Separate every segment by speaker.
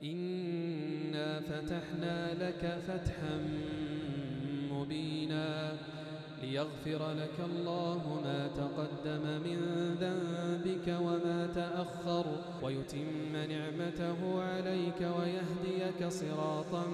Speaker 1: إنا فتحنا لك فتحا مبينا ليغفر لك الله ما تقدم من ذنبك وما تأخر ويتم نعمته عليك ويهديك صراطا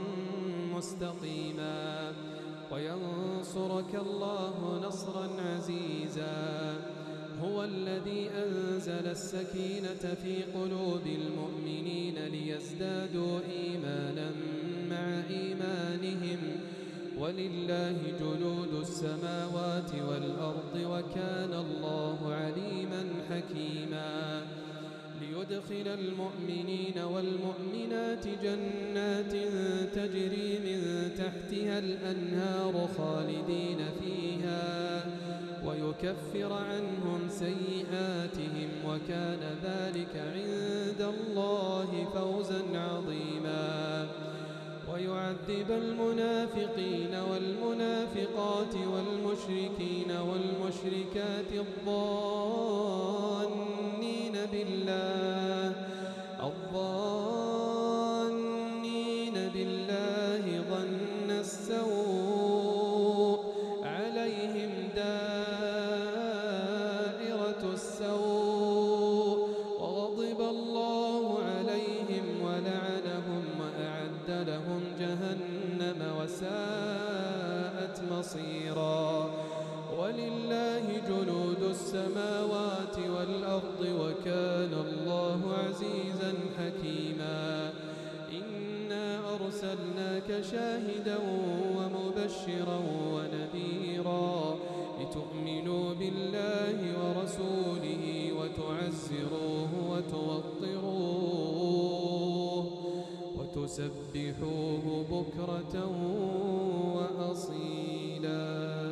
Speaker 1: مستقيما وينصرك الله نصرا عزيزا. هو الذي أنزل السكينة في قلوب المؤمنين ليزدادوا إيمانا مع إيمانهم ولله جنود السماوات والأرض وكان الله عليما حكيما. ليدخل المؤمنين والمؤمنات جنات تجري من تحتها الأنهار خالدين فيها ويكفر عنهم سيئاتهم وكان ذلك عند الله فوزا عظيما. ويعذب المنافقين والمنافقات والمشركين والمشركات الظانين بالله ظن السوء عليهم دائرة السوء وغضب الله عليهم ولعنهم وأعد لهم جهنم وساءت مصيرا. ولله جنود السماوات والأرض وكان الله عزيزا حكيما. إنا أرسلناك شاهدا ومبشرا ونذيرا لتؤمنوا بالله ورسوله وتعزروه وتوقروه وتسبحوه بكرة وأصيلا.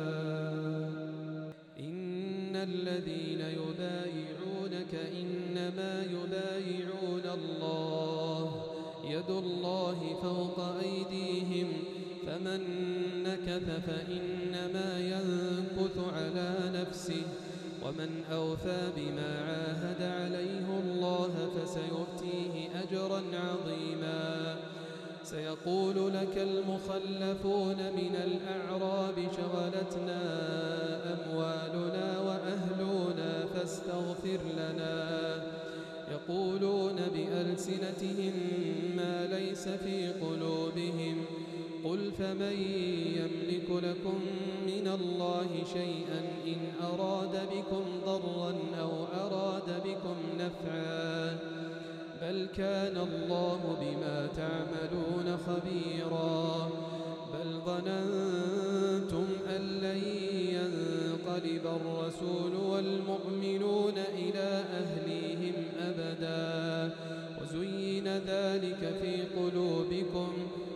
Speaker 1: إن الذين يبايعونك إنما يبايعون الله يد الله فوق أيديهم فمن نكث فإنما ينكث على نفسه ومن أوفى بما عاهد عليه الله فسيؤتيه أجرا عظيما. سيقول لك المخلفون من الأعراب شغلتنا أموالنا وأهلنا فاستغفر لنا يقولون بألسنتهم ما ليس في قلوبهم قل فمن يملك لكم من الله شيئا إن أراد بكم ضرا أو أراد بكم نفعا بل كان الله بما تعملون خبيرا. بل ظننتم أن لن ينقلب الرسول والمؤمنون إلى أهليهم أبدا وزين ذلك في قلوبكم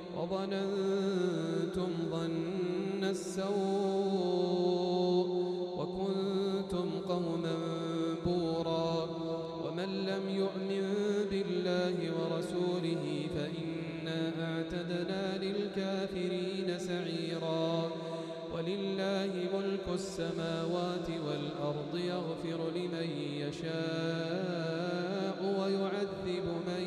Speaker 1: وظننتم ظن السوء وكنتم قوما بورا. ومن لم يؤمن بالله ورسوله فإنا أعتدنا للكافرين سعيرا. ولله ملك السماوات والأرض يغفر لمن يشاء ويعذب من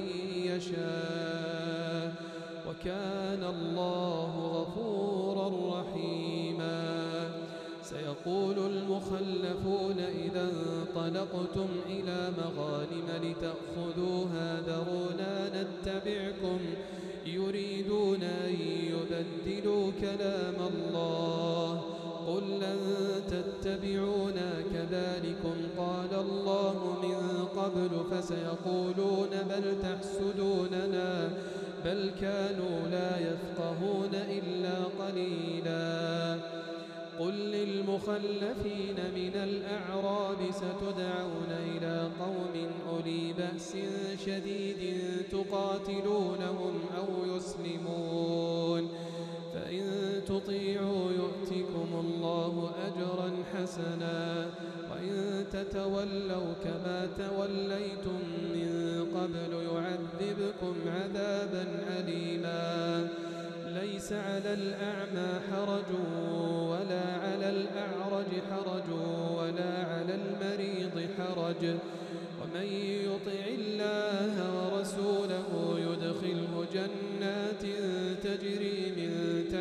Speaker 1: يشاء وكان الله غفورا رحيما. سيقول المخلفون إذا انطلقتم إلى مغانم لتأخذوها ذرونا نتبعكم يريدون أن يبدلوا كلام الله قل لن تتبعونا كذلكم قال الله من قبل فسيقولون بل تحسدوننا بل كانوا لا يفقهون إلا قليلا. قل للمخلفين من الأعراب ستدعون إلى قوم أولي بأس شديد تقاتلونهم أو يسلمون فإن تطيعوا يؤتكم الله أجرا حسنا وإن تتولوا كما توليتم من قبل يعذبكم عذابا أليما. ليس على الأعمى حرج ولا على الأعرج حرج ولا على المريض حرج ومن يطع الله ورسوله يدخله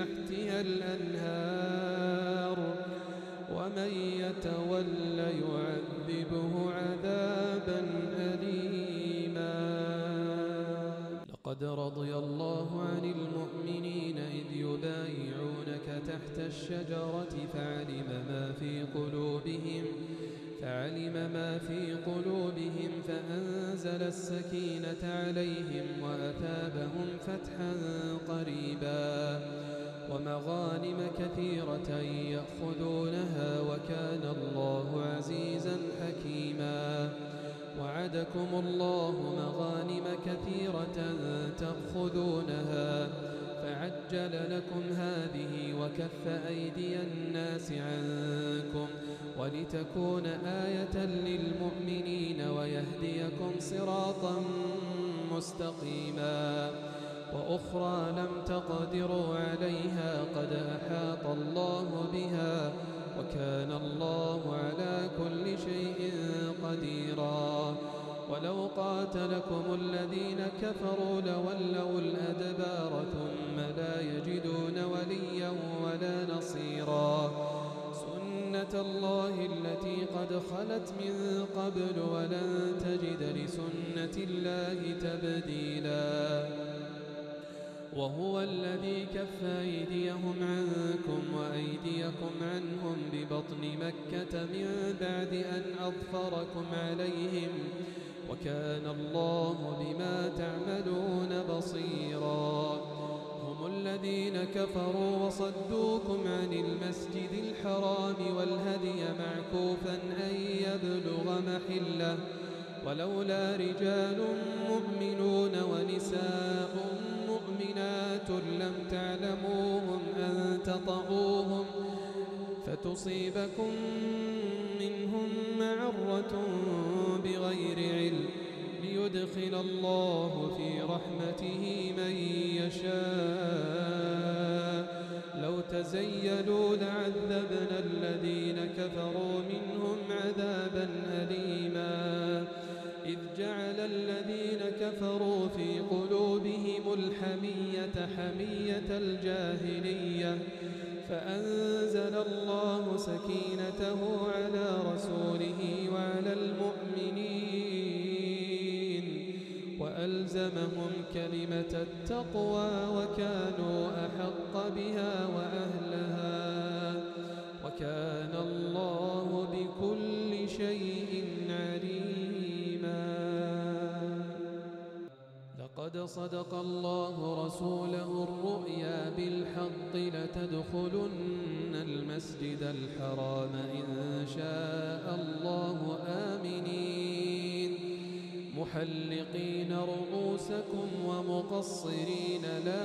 Speaker 1: تحتها الأنهار ومن يتول يعذبه عذابا أليما. لقد رضي الله عن المؤمنين إذ يبايعونك تحت الشجرة فعلم ما في قلوبهم فأنزل السكينة عليهم وأثابهم فتحا قريبا ومغانم كثيرة يأخذونها وكان الله عزيزا حكيما. وعدكم الله مغانم كثيرة تأخذونها فعجل لكم هذه وكف أيدي الناس عنكم ولتكون آية للمؤمنين ويهديكم صراطا مستقيما. وأخرى لم تقدروا عليها قد أحاط الله بها وكان الله على كل شيء قديرا. ولو قاتلكم الذين كفروا لولوا الأدبار ثم لا يجدون وليا ولا نصيرا. سنة الله التي قد خلت من قبل ولن تجد لسنة الله تبديلا. وهو الذي كف أيديهم عنكم وأيديكم عنهم ببطن مكة من بعد أن أظفركم عليهم وكان الله بما تعملون بصيرا. هم الذين كفروا وصدوكم عن المسجد الحرام والهدي معكوفا أن يبلغ محله ولولا رجال مؤمنون ونساء مؤمنات لم تعلموهم أن تطؤوهم فتصيبكم منهم معرة بغير علم ليدخل الله في رحمته من يشاء. لو تزيلوا لعذبنا الذين كفروا منهم عذابا أليما. إذ جعل الذين كفروا في قلوبهم الحمية حمية الجاهلية فأنزل الله سكينته على رسوله وعلى المؤمنين وألزمهم كلمة التقوى وكانوا أحق بها وأهلها وكان الله بكل شيء عليما. لقد صدق الله رسوله الرؤيا بالحق لتدخلن المسجد الحرام إن شاء الله آمنين محلقين رؤوسكم ومقصرين لا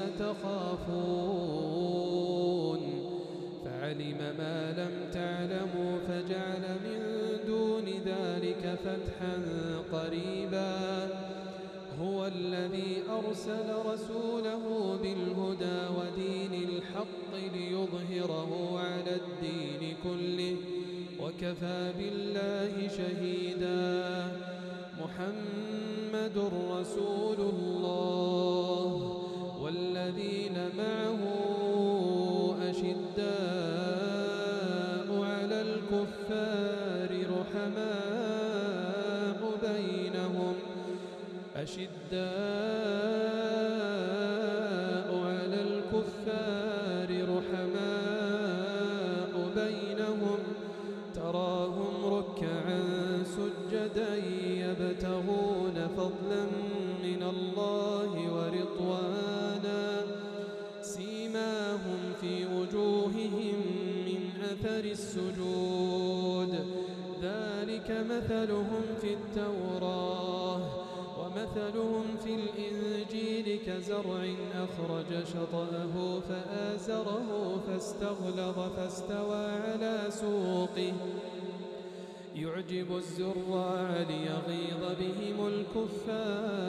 Speaker 1: تخافون فعلم ما لم تعلموا فجعل من دون ذلك فتحا قريبا. هو الذي أرسل رسوله بالهدى ودين الحق ليظهره على الدين كله وكفى بالله شهيدا. محمد رسول الله والذين معه أشداء على الكفار رحماء بينهم تراهم ركعا سجدا يبتغون فضلا من الله ورضوانا سيماهم في وجوههم من أثر السجود ذلك مثلهم في التوراة ومثلهم في الإنجيل كزرع أخرج شطأه فآزره فاستغلظ فاستوى على سوقه يعجب الزراع ليغيظ بهم الكفار